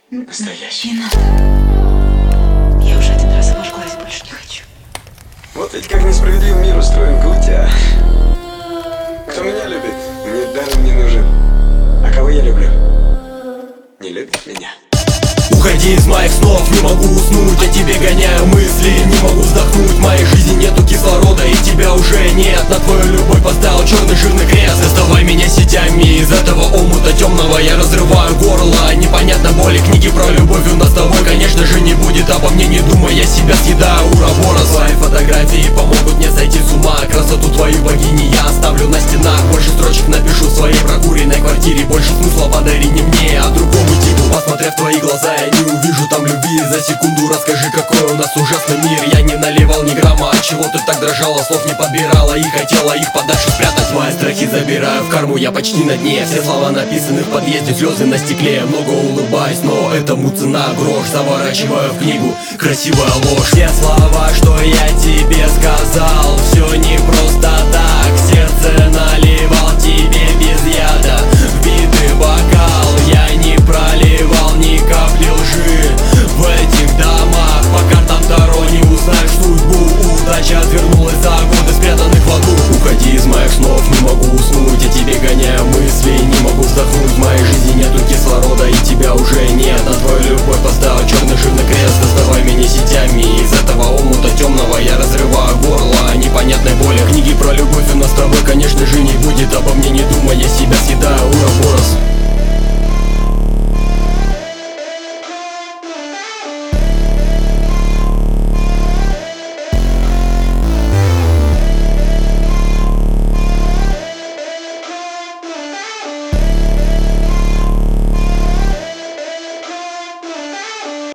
Настоящий. Не надо. Я уже один раз обожглась, больше не хочу. Вот ведь как несправедлив мир устроен, Кутя. Кто меня любит, мне даром не нужен. А кого я люблю, не любит меня. Уходи из моих снов, не могу уснуть, я тебе гоняю мысли, не могу вздохнуть. В моей жизни нету кислорода и тебя уже нет. На твою любовь поставил черный жирный крест. Доставай меня сетями из этого омута темного. Я разрываю горло, непонятно боли. Книги про любовь у нас с тобой, конечно же, не будет. Обо мне не думай, я себя съедаю ура-бора. Свои фотографии помогут мне сойти с ума. Красоту твою богини я оставлю на стенах. Больше строчек напишу в своей прокуренной квартире. Больше смысла подари не мне, а другому типу. Посмотрев в твои глаза, я не увижу там любви. За секунду расскажи, какой у нас ужасный мир. Я не наливал ни грамма, отчего ты так дрожала, слов не подбирала и хотела их подальше спрятать. Твои страхи забираю в карму, я почти на дне. Все слова написаны в подъезде, слезы на стекле. Много улыбаюсь, но этому цена грош. Заворачиваю в книгу красивая ложь. Все слова, что я тебе сказал, все не просто так. Сердце на